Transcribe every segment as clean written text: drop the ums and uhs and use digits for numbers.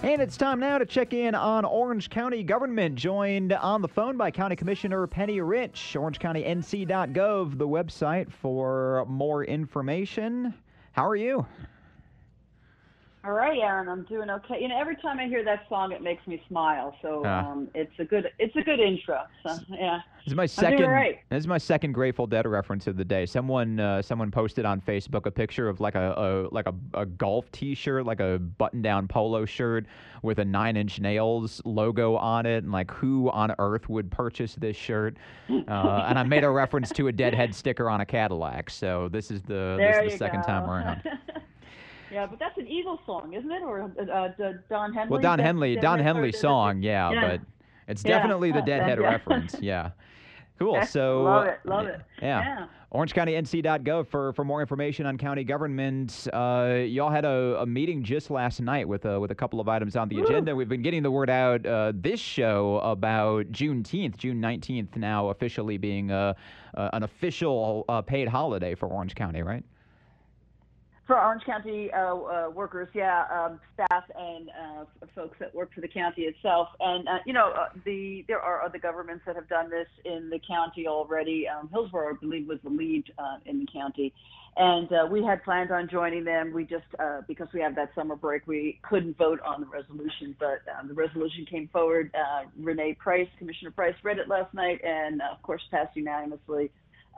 And it's time now to check in on Orange County government, joined on the phone by County Commissioner Penny Rich. OrangeCountyNC.gov, the website for more information. How are you? All right, Aaron, I'm doing okay. You know, every time I hear that song, it makes me smile. So it's a good intro. So yeah, This is my I'm doing all right. This is my second Grateful Dead reference of the day. Someone posted on Facebook a picture of like a golf T-shirt, like a button-down polo shirt with a 9 Inch Nails logo on it, and like who on earth would purchase this shirt? And I made a reference to a Deadhead sticker on a Cadillac. So this is the second time around. Yeah, but that's an Eagles song, isn't it? Or Don Henley? Well, Don Henley song, but it's definitely the Deadhead reference. Yeah. Cool. So love it. Yeah. OrangeCountyNC.gov for more information on county government. Y'all had a meeting just last night with a couple of items on the agenda. We've been getting the word out this show about Juneteenth, June 19th, now officially being an official paid holiday for Orange County, right? For Orange County workers, staff and folks that work for the county itself. And, there are other governments that have done this in the county already. Hillsborough, I believe, was the lead in the county. And we had planned on joining them. We just, because we have that summer break, we couldn't vote on the resolution. But the resolution came forward. Commissioner Price, read it last night and, of course, passed unanimously.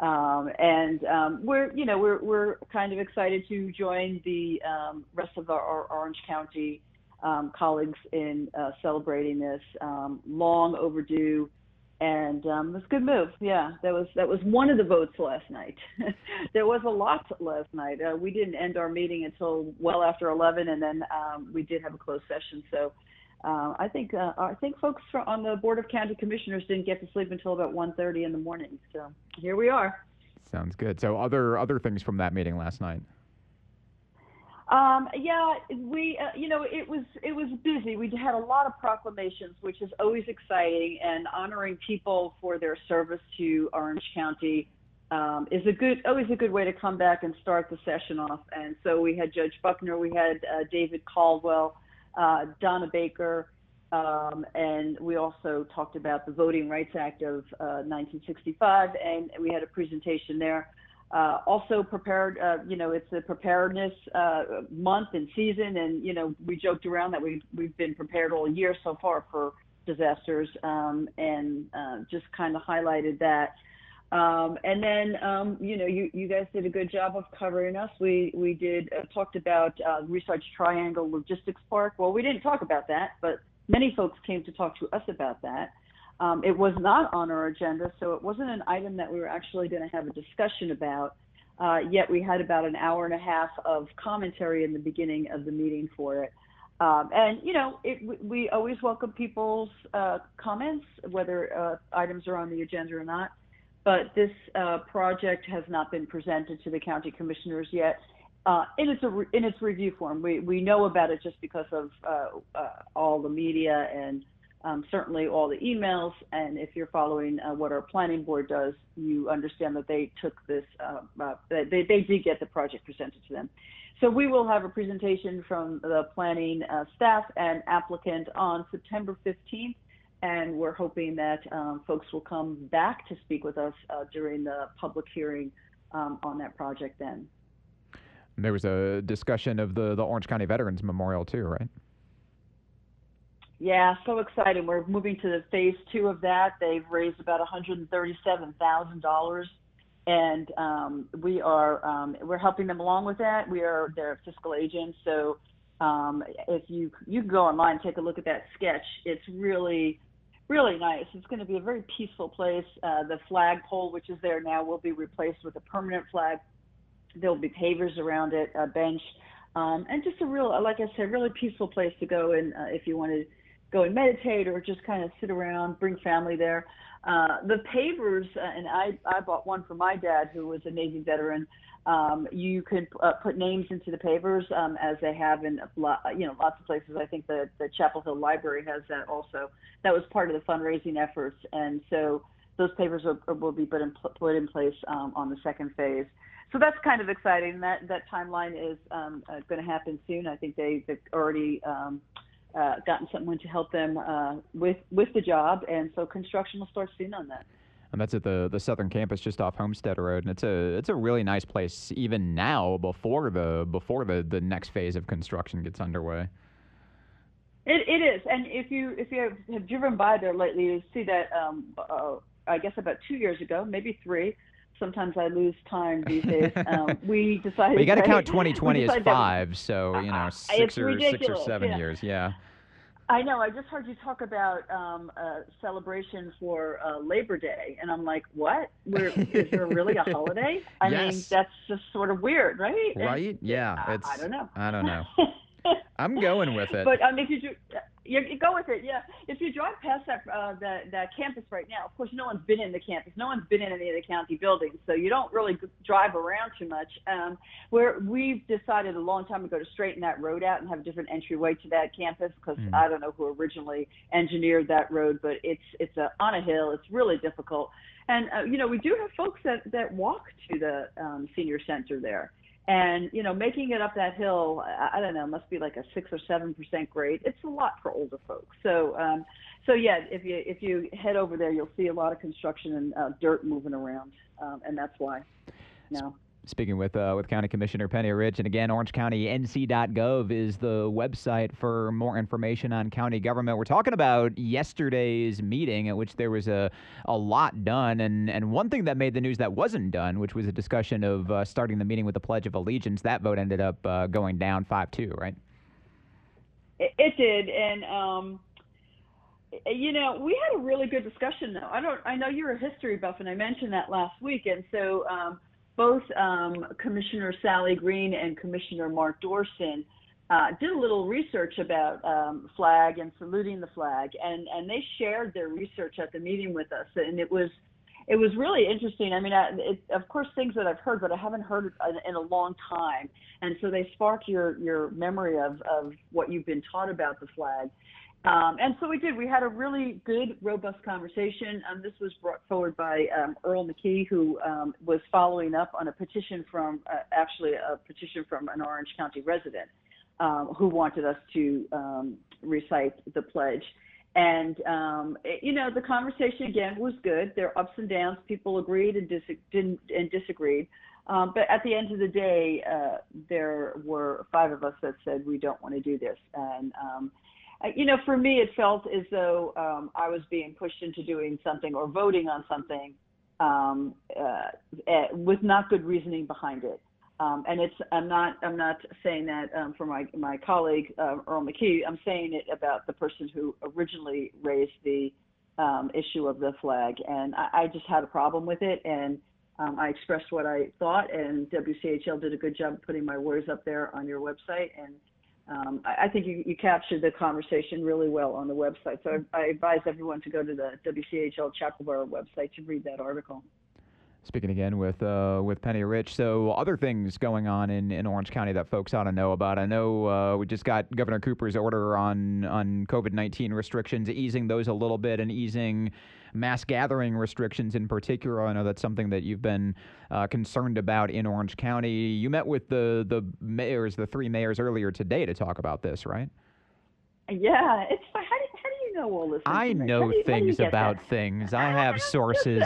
We're kind of excited to join the rest of our Orange County colleagues in celebrating this long overdue, and it's a good move. Yeah, that was one of the votes last night. There was a lot last night. We didn't end our meeting until well after 11, and then we did have a closed session. So. I think folks on the Board of County Commissioners didn't get to sleep until about 1:30 in the morning. So here we are. Sounds good. So other things from that meeting last night. It was busy. We had a lot of proclamations, which is always exciting, and honoring people for their service to Orange County is always a good way to come back and start the session off. And so we had Judge Buckner, we had David Caldwell. Donna Baker, and we also talked about the Voting Rights Act of 1965, and we had a presentation there. Also prepared, it's a preparedness month and season, and we joked around that we've been prepared all year so far for disasters, and just kind of highlighted that. You guys did a good job of covering us. We did talked about Research Triangle Logistics Park. Well, we didn't talk about that, but many folks came to talk to us about that. It was not on our agenda, so it wasn't an item that we were actually going to have a discussion about. Yet we had about an hour and a half of commentary in the beginning of the meeting for it. We always welcome people's comments, whether items are on the agenda or not. But this project has not been presented to the county commissioners yet in its review form. We know about it just because of all the media and certainly all the emails. And if you're following what our planning board does, you understand that they took this, they did get the project presented to them. So we will have a presentation from the planning staff and applicant on September 15th. And we're hoping that folks will come back to speak with us during the public hearing on that project then. There was a discussion of the Orange County Veterans Memorial too, right? Yeah, so exciting. We're moving to the phase 2 of that. They've raised about $137,000, and we're helping them along with that. We are their fiscal agents, so if you can go online and take a look at that sketch. It's really nice. It's going to be a very peaceful place. The flagpole, which is there now, will be replaced with a permanent flag. There'll be pavers around it, a bench, and just a like I said, really peaceful place to go. And if you want to go and meditate or just kind of sit around, bring family there. The pavers, and I bought one for my dad, who was a Navy veteran. You can put names into the pavers as they have in lots of places. I think the Chapel Hill Library has that also. That was part of the fundraising efforts, and so those pavers will be put in place on the second phase. So that's kind of exciting. That timeline is going to happen soon. I think they've already gotten someone to help them with the job, and so construction will start soon on that. And that's at the southern campus just off Homestead Road, and it's a really nice place even now before the next phase of construction gets underway. It is, and if you have driven by there lately, you see that I guess about 2 years ago, maybe 3. Sometimes I lose time these days. We decided. But you got to count 2020 as 5, so it's 6 or ridiculous. 7 years, yeah. I know. I just heard you talk about a celebration for Labor Day, and I'm like, what? Is there really a holiday? I mean, that's just sort of weird, right? Right? And, yeah. I don't know. I don't know. I'm going with it. But if you go with it, yeah. If you drive past that campus right now, of course, no one's been in the campus. No one's been in any of the county buildings, so you don't really drive around too much. Where we've decided a long time ago to straighten that road out and have a different entryway to that campus, because I don't know who originally engineered that road, but it's on a hill. It's really difficult, and we do have folks that walk to the senior center there. And, making it up that hill, I don't know, must be like a 6 or 7% grade. It's a lot for older folks. So yeah, if you head over there, you'll see a lot of construction and dirt moving around, and that's why. Speaking with County Commissioner Penny Rich, and again, OrangeCountyNC.gov is the website for more information on county government. We're talking about yesterday's meeting at which there was a lot done, and one thing that made the news that wasn't done, which was a discussion of starting the meeting with the Pledge of Allegiance. That vote ended up going down 5-2, right? It did, and we had a really good discussion though. I know you're a history buff, and I mentioned that last week, and so. Both Commissioner Sally Green and Commissioner Mark Dorson did a little research about flag and saluting the flag, and they shared their research at the meeting with us, and it was really interesting. I mean, of course, things that I've heard, but I haven't heard in a long time, and so they spark your memory of what you've been taught about the flag. And so we did. We had a really good, robust conversation. This was brought forward by Earl McKee, who was following up on a petition from an Orange County resident who wanted us to recite the pledge. And, the conversation, again, was good. There are ups and downs. People agreed and disagreed. But at the end of the day, there were 5 of us that said we don't want to do this. And, for me, it felt as though I was being pushed into doing something or voting on something with not good reasoning behind it. And I'm not saying that for my colleague Earl McKee. I'm saying it about the person who originally raised the issue of the flag, and I just had a problem with it, and I expressed what I thought, and WCHL did a good job putting my words up there on your website, and I think you captured the conversation really well on the website. So I advise everyone to go to the WCHL Chapelboro website to read that article. Speaking again with Penny Rich, so other things going on in Orange County that folks ought to know about. I know we just got Governor Cooper's order on COVID-19 restrictions, easing those a little bit and easing mass gathering restrictions in particular. I know that's something that you've been concerned about in Orange County. You met with the 3 mayors earlier today to talk about this, right? Yeah, it's how do you know all this information? I know things about things. I have sources.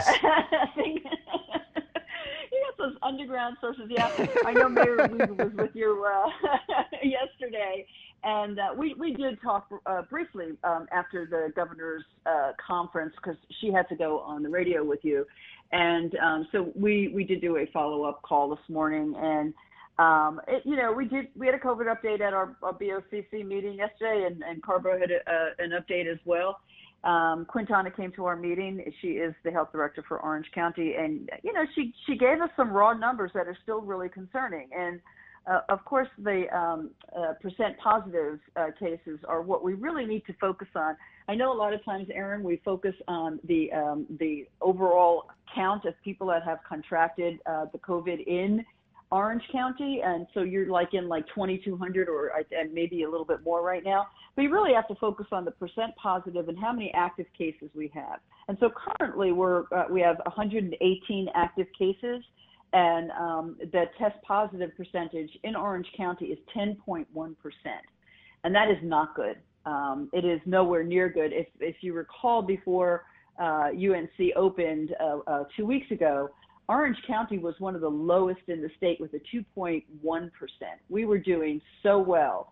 Those underground sources. Yeah, I know Mayor Weaver was with you yesterday, and we did talk briefly after the governor's conference, because she had to go on the radio with you, and so we did do a follow-up call this morning, and we had a COVID update at our BOCC meeting yesterday, and Carbo had an update as well. Quintana came to our meeting. She is the health director for Orange County, and she gave us some raw numbers that are still really concerning. And of course, the percent positive cases are what we really need to focus on. I know a lot of times, Aaron, we focus on the overall count of people that have contracted the COVID in Orange County, and so you're in 2,200 or maybe a little bit more right now. But you really have to focus on the percent positive and how many active cases we have. And so currently we have 118 active cases, and the test positive percentage in Orange County is 10.1%, and that is not good. It is nowhere near good. If you recall, before UNC opened 2 weeks ago, Orange County was one of the lowest in the state with a 2.1%. We were doing so well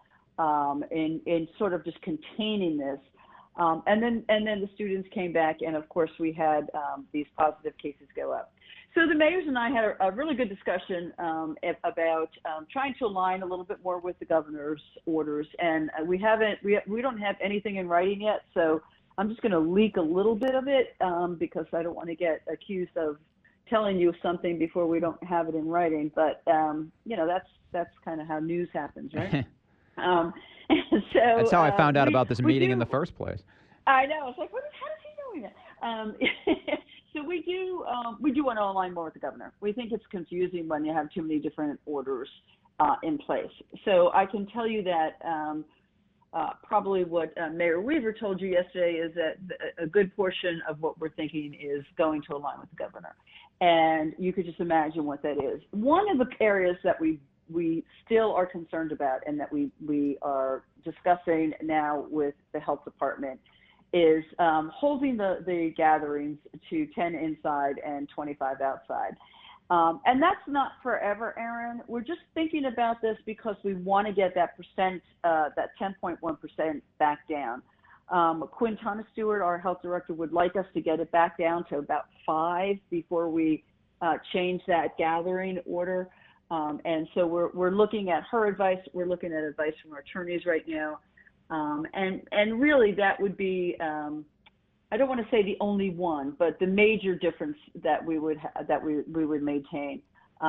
in sort of just containing this. And then the students came back, and of course we had these positive cases go up. So the mayors and I had a really good discussion about trying to align a little bit more with the governor's orders, and we don't have anything in writing yet. So I'm just going to leak a little bit of it because I don't want to get accused of telling you something before we don't have it in writing. But that's kind of how news happens, right? So that's how I found out about this meeting in the first place. I know. It's like, how is he doing it? So we do want to align more with the governor. We think it's confusing when you have too many different orders in place. So I can tell you that probably what Mayor Weaver told you yesterday is that a good portion of what we're thinking is going to align with the governor. And you could just imagine what that is. One of the areas that we still are concerned about and that we are discussing now with the health department is holding the gatherings to 10 inside and 25 outside. And that's not forever, Aaron. We're just thinking about this because we want to get that percent, that 10.1% back down. Quinn Thomas Stewart, our health director, would like us to get it back down to about 5 before we change that gathering order. And so we're looking at her advice. We're looking at advice from our attorneys right now. And really that would be, I don't want to say the only one, but the major difference that we would we would maintain.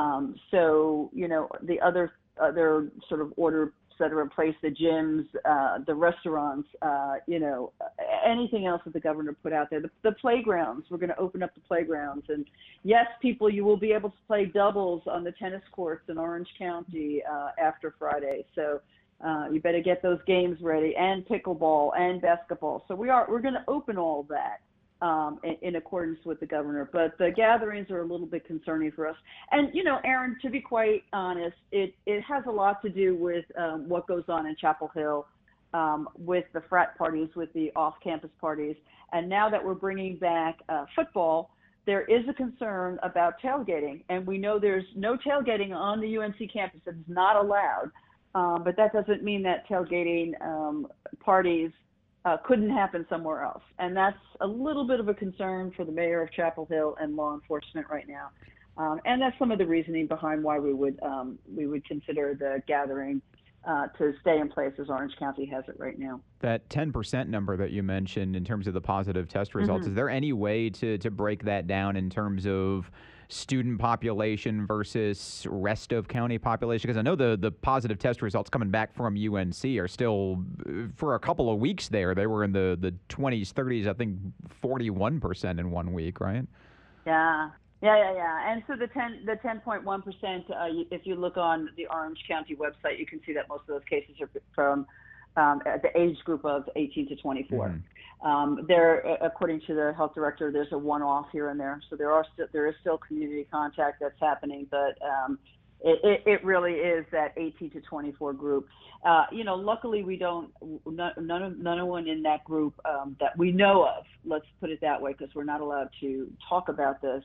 So, the other sort of orders that are in place, the gyms, the restaurants, anything else that the governor put out there. The playgrounds, we're going to open up the playgrounds. And yes, people, you will be able to play doubles on the tennis courts in Orange County after Friday. So you better get those games ready, and pickleball and basketball. So we're going to open all of that in accordance with the governor. But the gatherings are a little bit concerning for us. And, Aaron, to be quite honest, it has a lot to do with what goes on in Chapel Hill with the frat parties, with the off-campus parties. And now that we're bringing back football, there is a concern about tailgating. And we know there's no tailgating on the UNC campus. It's not allowed. But that doesn't mean that tailgating parties couldn't happen somewhere else. And that's a little bit of a concern for the mayor of Chapel Hill and law enforcement right now. And that's some of the reasoning behind why we would consider the gathering to stay in place as Orange County has it right now. That 10% number that you mentioned in terms of the positive test results, is there any way to break that down in terms of student population versus rest of county population? Because I know the positive test results coming back from UNC are still, for a couple of weeks there, they were in the 20s, 30s, I think 41% in 1 week, right? Yeah. And so the 10.1%, if you look on the Orange County website, you can see that most of those cases are from the age group of 18 to 24. There, according to the health director, there's a one-off here and there. So there is still community contact that's happening, but it really is that 18 to 24 group. Luckily we don't, no one in that group that we know of, let's put it that way, because we're not allowed to talk about this,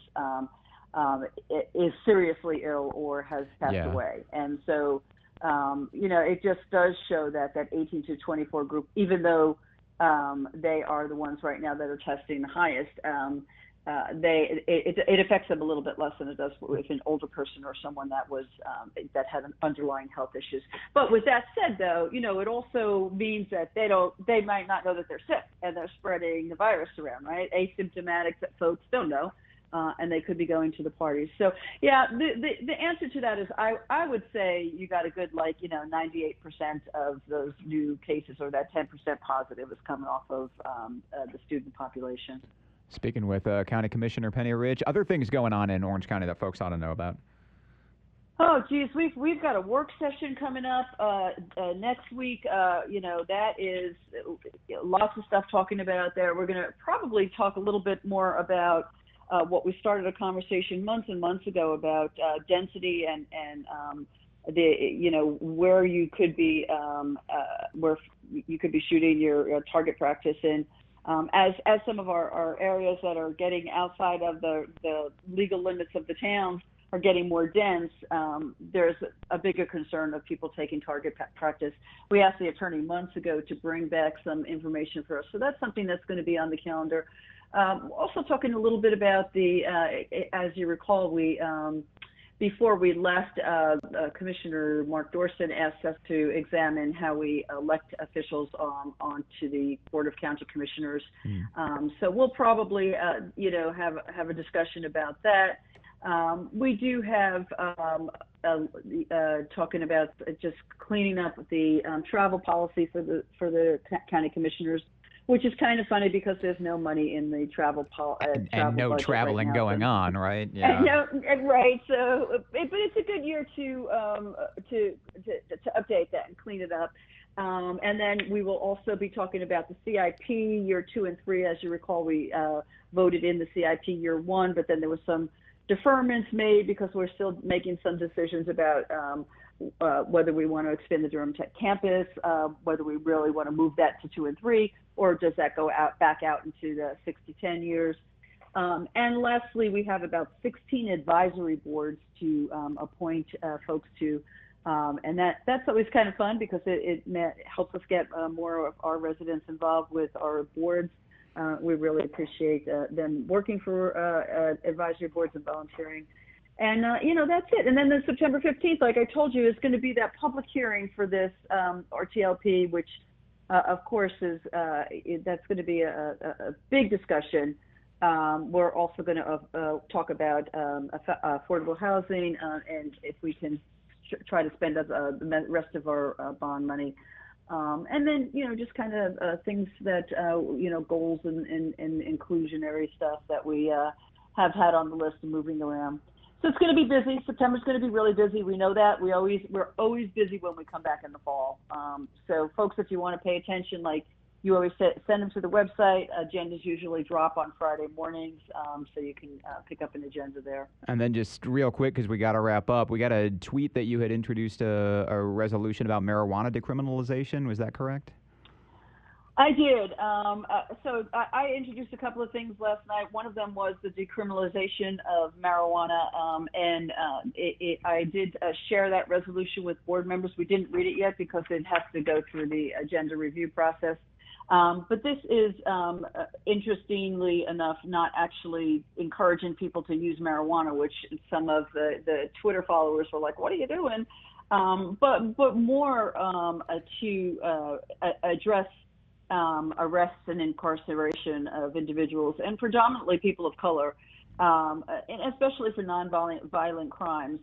is seriously ill or has passed away. And so, it just does show that 18 to 24 group, even though they are the ones right now that are testing the highest, it affects them a little bit less than it does with an older person or someone that was that had underlying health issues. But with that said, though, it also means that they might not know that they're sick and they're spreading the virus around, right? Asymptomatic that folks don't know. And they could be going to the parties. So, yeah, the answer to that is I would say you got a good, 98% of those new cases, or that 10% positive is coming off of the student population. Speaking with County Commissioner Penny Ridge, other things going on in Orange County that folks ought to know about? Oh, geez, we've got a work session coming up next week. That is lots of stuff talking about there. We're going to probably talk a little bit more about what we started a conversation months and months ago about density and where you could be, where you could be shooting your target practice in. As some of our areas that are getting outside of the legal limits of the towns are getting more dense, there's a bigger concern of people taking target practice. We asked the attorney months ago to bring back some information for us, so that's something that's going to be on the calendar. Also talking a little bit about as you recall, before we left, Commissioner Mark Dorson asked us to examine how we elect officials onto the Board of County Commissioners. So we'll probably, have a discussion about that. We do have talking about just cleaning up the travel policy for the county commissioners, which is kind of funny because there's no money in the travel and no traveling right going on, right? Yeah. Right. So, but it's a good year to update that and clean it up. And then we will also be talking about the CIP year 2 and 3. As you recall, we voted in the CIP year 1, but then there was some deferments made because we're still making some decisions about whether we want to expand the Durham Tech campus, whether we really want to move that to 2 and 3, or does that go back out into the 6 to 10 years? And lastly, we have about 16 advisory boards to appoint folks to, and that's always kind of fun because it helps us get more of our residents involved with our boards. We really appreciate them working for advisory boards and volunteering. And, that's it. And then the September 15th, like I told you, is going to be that public hearing for this RTLP, which, of course, that's going to be a big discussion. We're also going to talk about affordable housing and if we can try to spend the rest of our bond money. And then, just kind of things that, goals and inclusionary stuff that we have had on the list and moving around. So it's going to be busy. September's going to be really busy. We know that. We're always busy when we come back in the fall. So folks, if you want to pay attention, like you always send them to the website. Agendas usually drop on Friday mornings, so you can pick up an agenda there. And then just real quick, because we got to wrap up, we got a tweet that you had introduced a resolution about marijuana decriminalization. Was that correct? I did. So I introduced a couple of things last night. One of them was the decriminalization of marijuana, and I did share that resolution with board members. We didn't read it yet because it has to go through the agenda review process. But this is, interestingly enough, not actually encouraging people to use marijuana, which some of the Twitter followers were like, "What are you doing?" But more to address arrests and incarceration of individuals, and predominantly people of color, and especially for nonviolent crimes.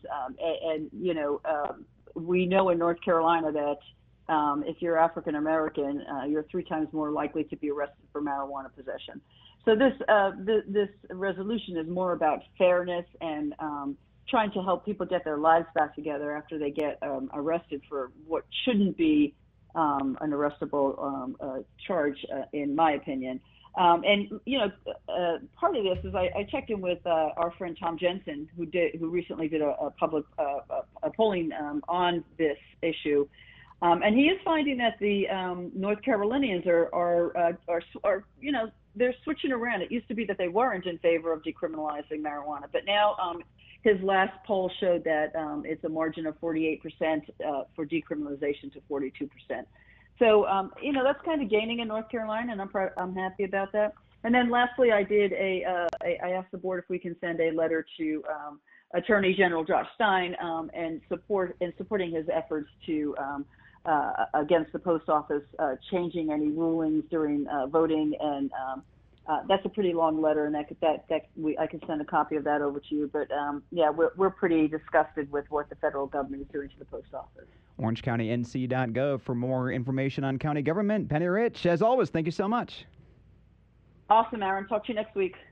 We know in North Carolina that if you're African American, you're 3 times more likely to be arrested for marijuana possession. So this resolution is more about fairness and trying to help people get their lives back together after they get arrested for what shouldn't be an arrestable charge, in my opinion. And part of this is I checked in with our friend Tom Jensen, who recently did a public polling on this issue, and he is finding that the North Carolinians are they're switching around. It used to be that they weren't in favor of decriminalizing marijuana, but now his last poll showed that it's a margin of 48% for decriminalization to 42%. So, that's kind of gaining in North Carolina, and I'm happy about that. And then lastly, I asked the board if we can send a letter to Attorney General Josh Stein and supporting his efforts to against the post office changing any rulings during voting, and that's a pretty long letter, and I can send a copy of that over to you. But we're pretty disgusted with what the federal government is doing to the post office. OrangeCountyNC.gov for more information on county government. Penny Rich, as always, thank you so much. Awesome, Aaron. Talk to you next week.